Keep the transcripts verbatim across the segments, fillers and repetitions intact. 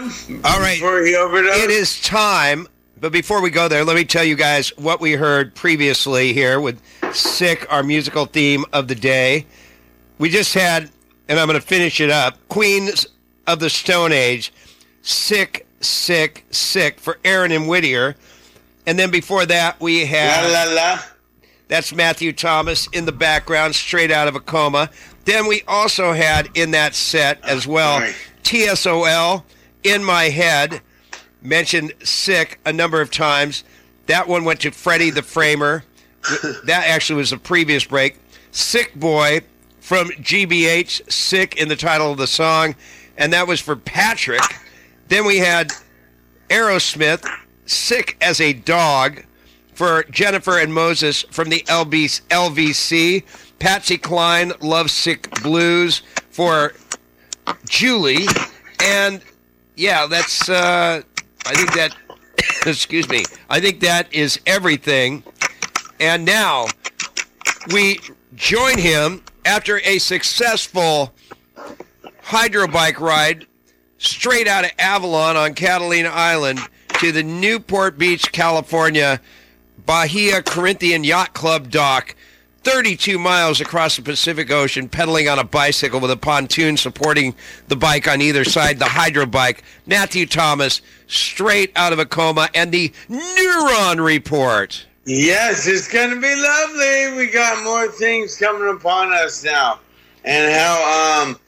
Tom? All right. Before he overdosed? It is time. But before we go there, let me tell you guys what we heard previously here with Sick, our musical theme of the day. We just had, and I'm going to finish it up, Queens of the Stone Age, Sick, Sick, Sick for Aaron and Whittier. And then before that, we had... La, la, la. That's Matthew Thomas in the background, straight out of a coma. Then we also had in that set as well, Sorry. T S O L, In My Head, mentioned Sick a number of times. That one went to Freddie the Framer. That actually was a previous break. Sick Boy from G B H, Sick in the title of the song, and that was for Patrick. Then we had Aerosmith, Sick as a Dog, for Jennifer and Moses from the L V C. Patsy Cline, Love Sick Blues for Julie. And, yeah, that's, uh, I think that, excuse me, I think that is everything. And now we join him after a successful hydrobike ride straight out of Avalon on Catalina Island to the Newport Beach, California, Bahia Corinthian Yacht Club dock, thirty-two miles across the Pacific Ocean, pedaling on a bicycle with a pontoon supporting the bike on either side, the hydro bike. Matthew Thomas, straight out of a coma, and the Neuron Report. Yes, it's going to be lovely. We got more things coming upon us now. And how, um,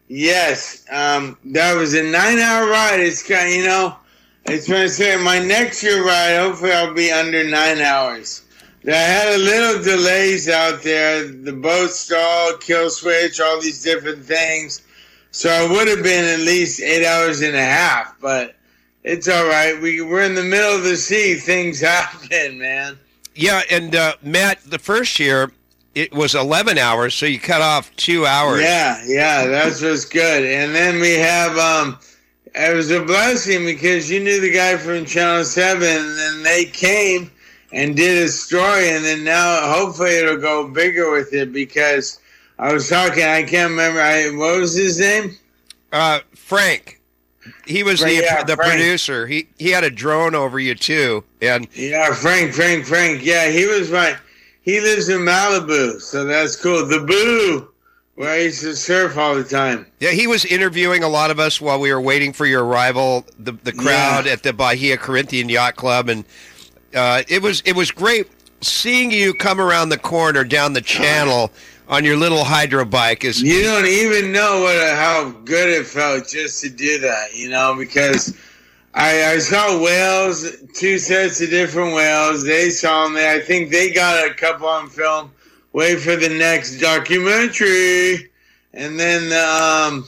yes, um, that was a nine-hour ride. It's kind of, you know, it's going to say my next year ride, hopefully I'll be under nine hours. I had a little delays out there. The boat stalled, kill switch, all these different things. So I would have been at least eight hours and a half, but it's all right. We, we're in the middle of the sea. Things happen, man. Yeah, and uh, Matt, the first year, it was eleven hours, so you cut off two hours. Yeah, yeah, that's what's good. And then we have, um, it was a blessing because you knew the guy from Channel seven, and then they came and did a story, and then now hopefully it'll go bigger with it because I was talking, I can't remember, I, what was his name? Uh, Frank. He was Frank, the yeah, the Frank. producer. He he had a drone over you too, and Yeah, Frank, Frank, Frank. Yeah, he was my, he lives in Malibu, so that's cool. The Boo, where I used to surf all the time. yeah, he was interviewing a lot of us while we were waiting for your arrival. The the crowd Yeah. at the Bahia Corinthian Yacht Club, and uh, it was it was great seeing you come around the corner down the channel on your little hydro bike. Is You don't even know what a, how good it felt just to do that, you know, because I, I saw whales, two sets of different whales. They saw me. I think they got a couple on film. Wait for the next documentary. And then, um,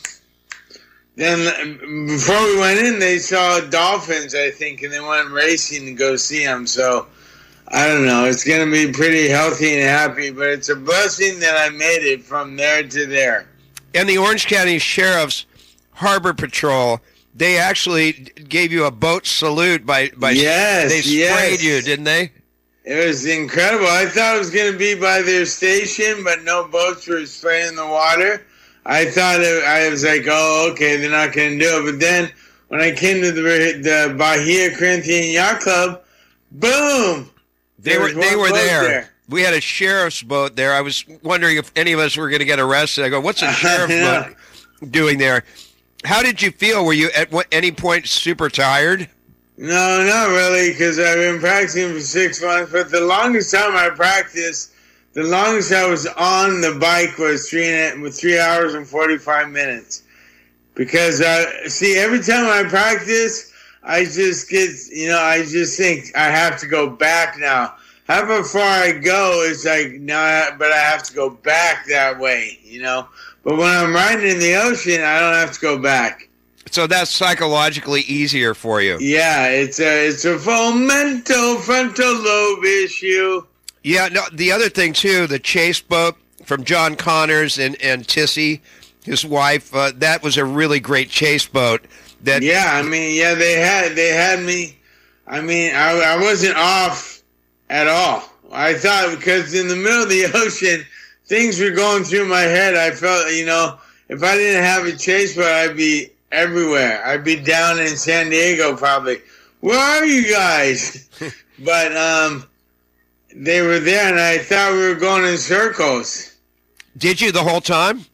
then before we went in, they saw dolphins, I think, and they went racing to go see them. So, I don't know. It's going to be pretty healthy and happy, but it's a blessing that I made it from there to there. and the Orange County Sheriff's Harbor Patrol, they actually gave you a boat salute by, by Yes, they sprayed yes. you, didn't they? It was incredible. I thought it was going to be by their station, but no boats were spraying the water. I thought it, I was like, oh, okay, they're not going to do it. But then when I came to the, the Bahia Corinthian Yacht Club, boom! They there were was they one were boat there. there. We had a sheriff's boat there. I was wondering if any of us were going to get arrested. I go, what's a sheriff's Yeah. boat doing there? How did you feel? Were you at what, any point super tired? No, not really, because I've been practicing for six months. But the longest time I practiced, the longest I was on the bike was three and with three hours and forty-five minutes. Because uh, see, every time I practice, I just get, you know, I just think I have to go back now. However far I go, it's like, no, but I have to go back that way, you know. But when I'm riding in the ocean, I don't have to go back. So that's psychologically easier for you. Yeah, it's a it's a full mental frontal lobe issue. Yeah, no, the other thing, too, the chase boat from John Connors and, and Tissy, his wife, uh, that was a really great chase boat. That Yeah, I mean, yeah, they had they had me. I mean, I, I wasn't off at all. I thought because in the middle of the ocean, things were going through my head. I felt, you know, if I didn't have a chase boat, I'd be everywhere. I'd be down in San Diego probably. Where are you guys? But um, they were there, and I thought we were going in circles. Did you the whole time?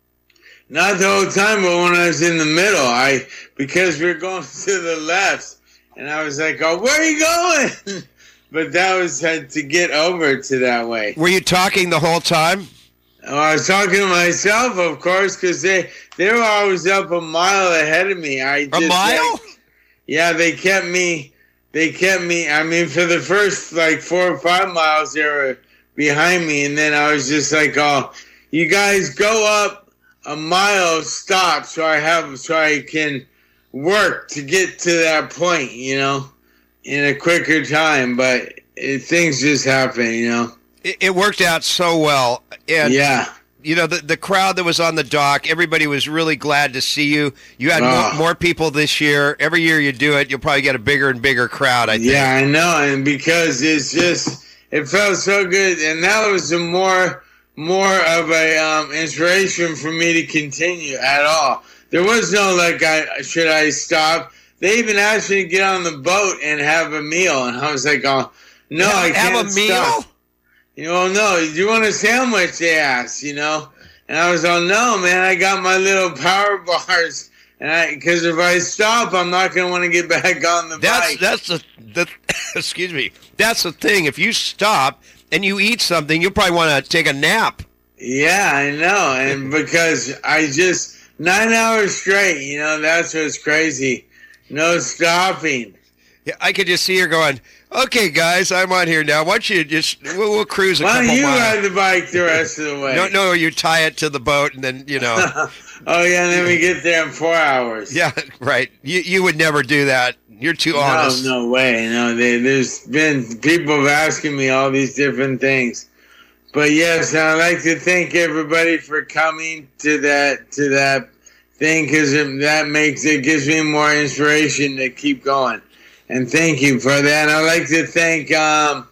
Not the whole time, but when I was in the middle, I because we were going to the left, and I was like, "Oh, where are you going?" But that was had to get over to that way. Were you talking the whole time? Oh, I was talking to myself, of course, because they they were always up a mile ahead of me. I just, a mile? Like, yeah, they kept me. They kept me. I mean, for the first like four or five miles, they were behind me, and then I was just like, "Oh, you guys go up a mile, stop, so I have, so I can work to get to that point, you know, in a quicker time." But it, things just happen, you know. It, it worked out so well, and yeah. You know, the the crowd that was on the dock, everybody was really glad to see you. You had oh. more, more people this year. Every year you do it, you'll probably get a bigger and bigger crowd, I think. Yeah, I know, and because it's just, it felt so good, and that was a more, more of a um, inspiration for me to continue at all. There was no, like, I, should I stop? They even asked me to get on the boat and have a meal, and I was like, oh, no, have, I can't have a meal? stop. You know, no, do you want a sandwich, they asked, you know? And I was like, no, man, I got my little power bars. And I, because if I stop, I'm not going to want to get back on the that's, bike. That's the, the, excuse me, that's the thing. If you stop and you eat something, you'll probably want to take a nap. Yeah, I know. And because I just, nine hours straight, you know, that's what's crazy. No stopping. Yeah, I could just see her going, okay, guys, I'm on here now. Why don't you just, we'll, we'll cruise a Why couple don't you miles. ride the bike the rest of the way? No, no, you tie it to the boat and then, you know. Oh, yeah, and then we get there in four hours. Yeah, right. You you would never do that. You're too honest. No, no way. No, they, there's been people asking me all these different things. But yes, I'd like to thank everybody for coming to that to that thing, because that makes it gives me more inspiration to keep going. And thank you for that. I'd like to thank um,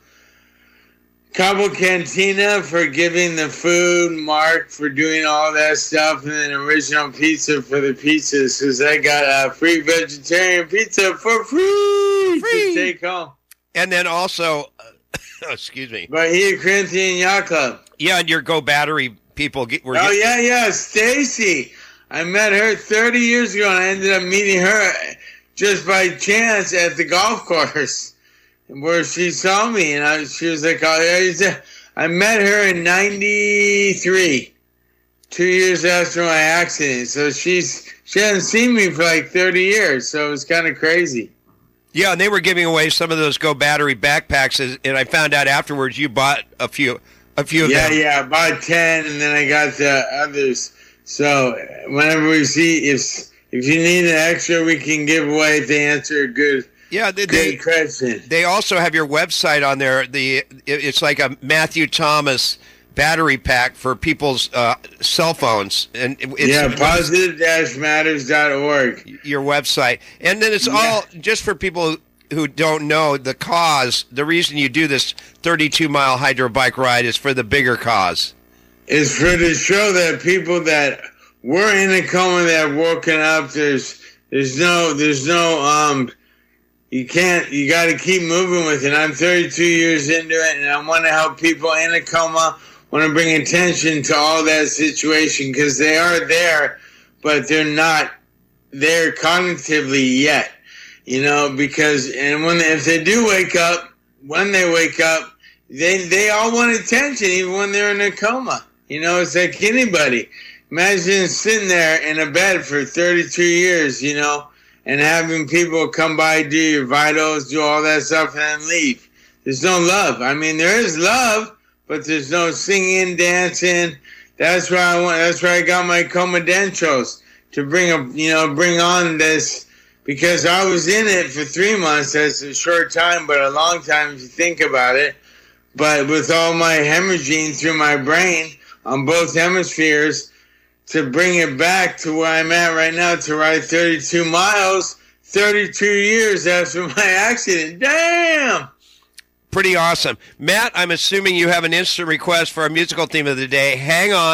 Cabo Cantina for giving the food, Mark for doing all that stuff, and then Original Pizza for the pizzas, because I got a free vegetarian pizza for free, free. to take home. And then also, uh, excuse me. Bahia Corinthian Yacht Club. Yeah, and your Go Battery people get, were Oh, get- yeah, yeah, Stacy. I met her thirty years ago, and I ended up meeting her just by chance at the golf course where she saw me, and I, she was like, oh, I met her in ninety-three, two years after my accident. So she's she hasn't seen me for like thirty years, so it was kind of crazy. Yeah, and they were giving away some of those Go Battery backpacks, and I found out afterwards you bought a few, a few of yeah, them. Yeah, yeah, I bought ten, and then I got the others. So whenever we see if if you need an extra, we can give away if they answer a good, yeah, they, good question. They also have your website on there. The it's like a Matthew Thomas battery pack for people's uh, cell phones, and it's, yeah, positive dash matters dot org. Your website, and then it's yeah. all just for people who don't know the cause. The reason you do this thirty-two mile hydro bike ride is for the bigger cause. It's for to show that people that were in a coma that have woken up. There's, there's no, there's no, um, you can't, you got to keep moving with it. I'm thirty-two years into it, and I want to help people in a coma. Want to bring attention to all that situation, because they are there, but they're not there cognitively yet. You know, because and when they, if they do wake up, when they wake up, they they all want attention, even when they're in a coma. You know, it's like anybody. Imagine sitting there in a bed for thirty-two years, you know, and having people come by, do your vitals, do all that stuff, and then leave. There's no love. I mean, there is love, but there's no singing, dancing. That's why I want. That's why I got my Comedentros to bring a, you know, bring on this, because I was in it for three months. That's a short time, but a long time if you think about it. But with all my hemorrhaging through my brain on both hemispheres, to bring it back to where I'm at right now, to ride thirty-two miles, thirty-two years after my accident. Damn! Pretty awesome. Matt, I'm assuming you have an instant request for our musical theme of the day. Hang on,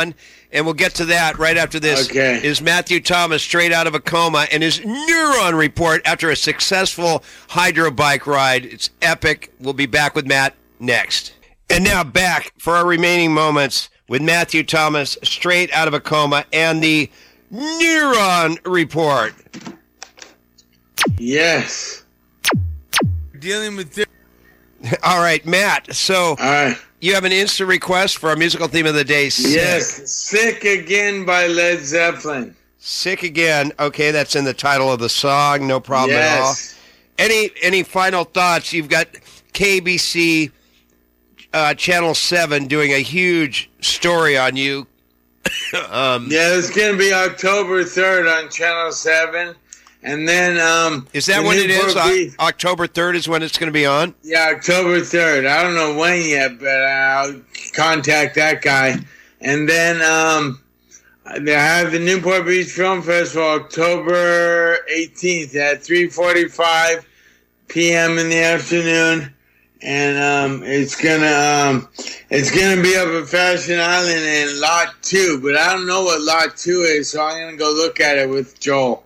and we'll get to that right after this. Okay. Is Matthew Thomas straight out of a coma and his neuron report after a successful hydro bike ride. It's epic. We'll be back with Matt next. And now back for our remaining moments with Matthew Thomas straight out of a coma and the neuron report. Yes. Dealing with this. All right, Matt. So All right. you have an instant request for our musical theme of the day. Sick. Yes. Sick Again by Led Zeppelin. Sick Again. Okay, that's in the title of the song. No problem at all. Yes. Any any final thoughts? You've got K B C uh, Channel seven doing a huge story on you. um, Yeah, it's going to be October third on Channel seven. And then... Um, is that the when it is? Newport Beach- O- October third is when it's going to be on? Yeah, October third. I don't know when yet, but I'll contact that guy. And then um, they have the Newport Beach Film Festival October eighteenth at three forty-five p.m. in the afternoon. And um, it's gonna um, it's gonna be up at Fashion Island in Lot Two, but I don't know what Lot Two is, so I'm gonna go look at it with Joel.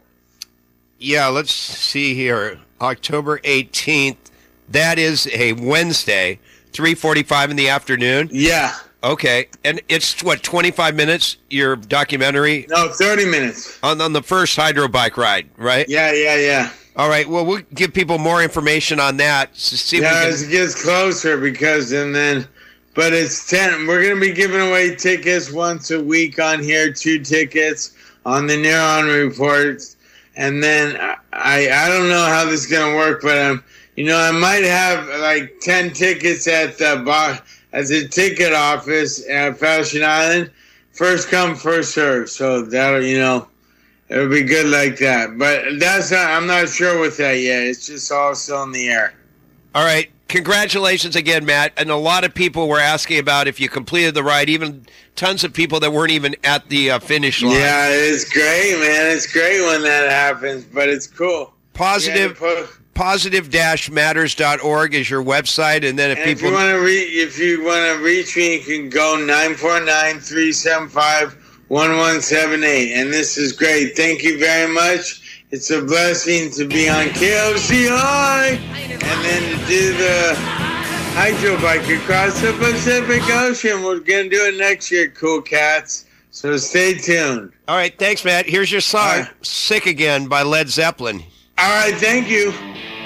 Yeah, let's see here. October eighteenth. That is a Wednesday, three forty-five in the afternoon. Yeah, Okay, and it's what twenty-five minutes. Your documentary no, thirty minutes. on on the first hydro bike ride, right? Yeah, yeah, yeah. All right. Well, we'll give people more information on that. So see if Yeah, we as can, it gets closer, because and then, but it's ten. We're gonna be giving away tickets once a week on here. Two tickets on the Neuron Reports, and then I I don't know how this is gonna work, but um, you know, I might have like ten tickets at the bar at the ticket office at Fashion Island. First come, first serve. So that'll you know. It'll be good like that, but that's not, I'm not sure with that yet. It's just all still in the air. all right. Congratulations again, Matt. And a lot of people were asking about if you completed the ride. Even tons of people that weren't even at the uh, finish line. Yeah, it's great, man. It's great when that happens, but it's cool. Positive, Yeah, po- positive dash matters dot org is your website, and then if and if people you want to re- if you want to reach me, you can go nine four nine, three seven five, one one seven eight. And this is great. Thank you very much. It's a blessing to be on K O C I and then to do the hydro bike across the Pacific Ocean. We're going to do it next year, cool cats. So stay tuned. all right, thanks, Matt. Here's your song, All right. "Sick Again" by Led Zeppelin. All right, thank you.